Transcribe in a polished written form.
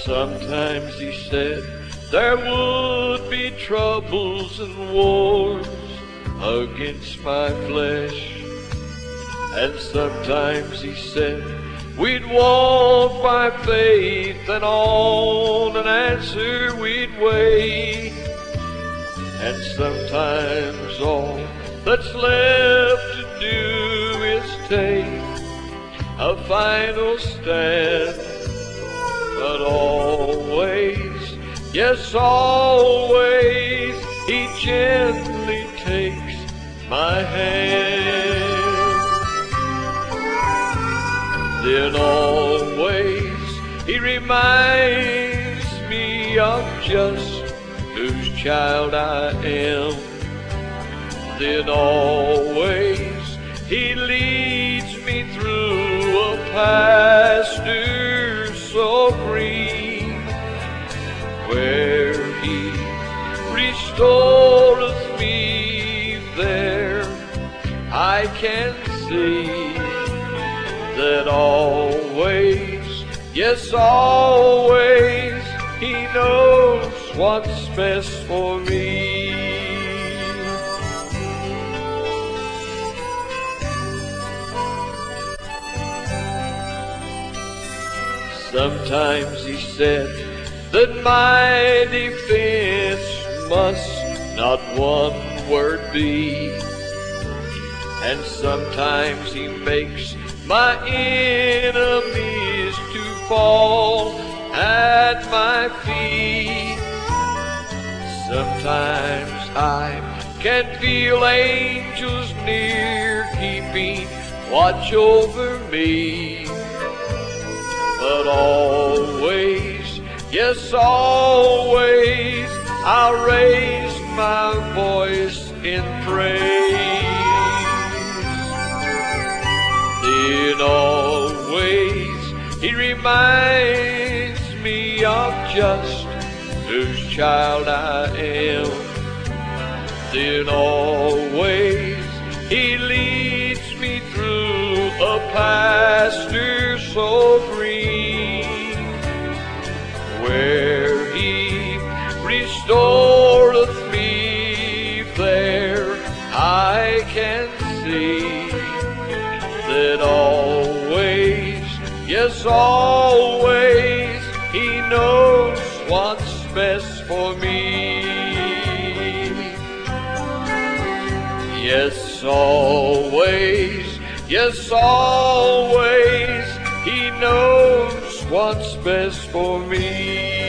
Sometimes he said there would be troubles and wars against my flesh. And sometimes he said we'd walk by faith, and on an answer we'd wait. And sometimes all that's left to do is take a final stand. But always, yes always, he gently takes my hand. Then always he reminds me of just whose child I am. Then always he leads me through a pasture so green, where he restoreth me. There I can see that always, yes always, he knows what's best for me. Sometimes he said that my defense must not one word be, and sometimes he makes my enemies to fall at my feet. Sometimes I can feel angels near, keeping watch over me. But always, yes always, I'll raise my voice in praise. Then always he reminds me of just whose child I am. Then always he leads me through a pasture so green, where he restoreth me. There I can see that always, yes always, he knows what's best for me. Yes always, yes always, he knows what's best for me.